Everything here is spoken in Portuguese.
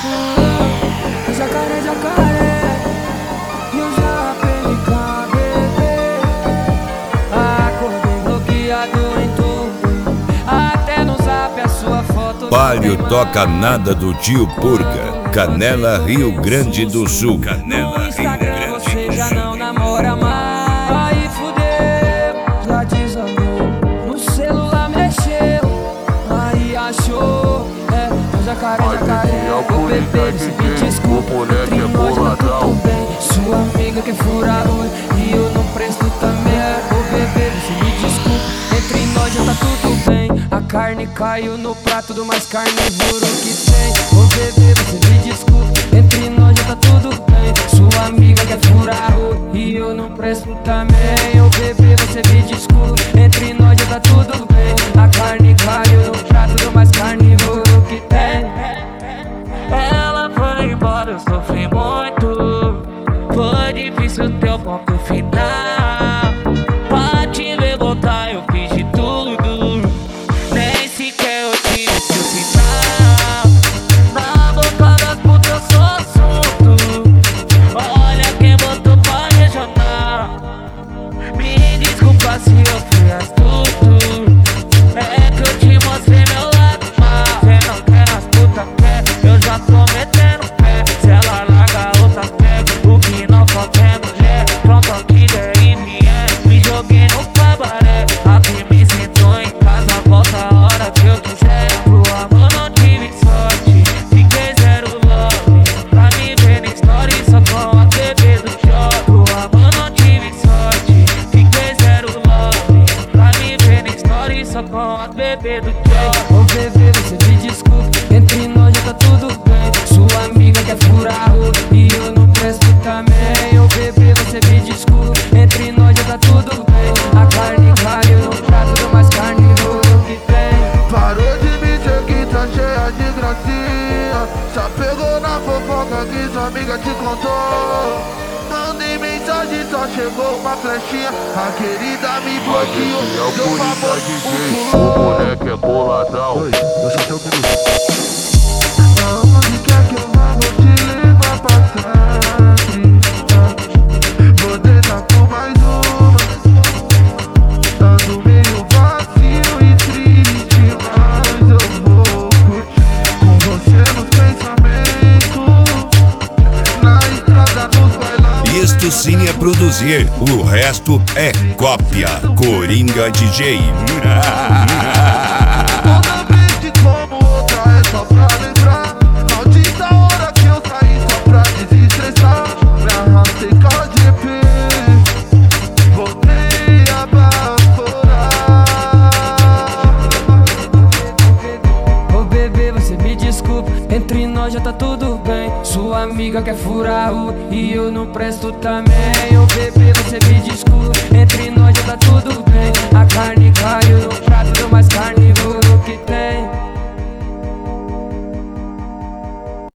Jacaré, jacaré, e eu já PNK, bebê. Acordei bloqueado em tudo, até no zap a sua foto. Palio toca nada do tio Purga, Canela, Rio Grande do Sul. Canela, No Instagram você já não namora mais. Aí fudeu, já desandou, no celular mexeu, aí achou. Jacaré, jacaré, ô bebê, você me desculpa, entre nós tá tudo bem. Sua amiga quer furar o olho e eu não presto também. Ô bebê, você me desculpa, entre nós já tá tudo bem. A carne caiu no prato do mais carnívoro que tem. Ô bebê, você me desculpa, entre nós já tá tudo bem. Sua amiga quer furar o olho e eu não presto também. Ô bebê, você me desculpa, entre nós já tá tudo bem. A carne caiu no prato do mais carnívoro que tem. Ela foi embora, eu sofri muito. Foi difícil ter o ponto final. Pra te ver voltar eu fiz de tudo, nem sequer eu tive seu sinal. Na boca das putas eu sou assunto. Olha quem botou pra regional. Me desculpa se eu fui astuto, é que eu te mostrei meu lado mal. Cê não quer as putas quer, eu já tô metendo pé. Se ela larga outra pega, o que não falta é mulher. Pronto aqui der e vier, me joguei no cabaré. Aqui me sentou em casa, volta a hora que eu quiser. Pro amor não tive sorte, fiquei zero love. Pra me ver na story só com a bebê do job. Pro amor não tive sorte, fiquei zero love. Pra me ver na story só com a bebê do job. Ô bebê, você me desculpa, entre nós já tá tudo bem. Sua amiga quer furar o e eu não presto também. Ô bebê, você me desculpa, entre nós já tá tudo bem. A carne caiu no prato do mais carnívoro que tem. Parou de me dizer que tá cheia de gracinha. Só pegou na fofoca que sua amiga te contou. Mandei mensagem, só chegou uma flechinha. A querida me bloqueou, deu favor, O moleque é boladão. eu só tenho um minuto. Aonde quer que eu vá, vou te levar pra sempre. Vou deitar com mais uma, dando meio vazio e triste, mas eu vou curtir com você nos pensamentos, na estrada nos bailados. Isto sim é produzir, o resto é cópia. Coringa DJ. Toda vez que como outra é só pra lembrar. Maldita hora que eu saí só pra desestressar. Me arrastei com a GP, voltei a baforar. Ô bebê, você me desculpa, entre nós já tá tudo bem. Sua amiga quer furar o e eu não presto também. Ô bebê, você me desculpa, entre nós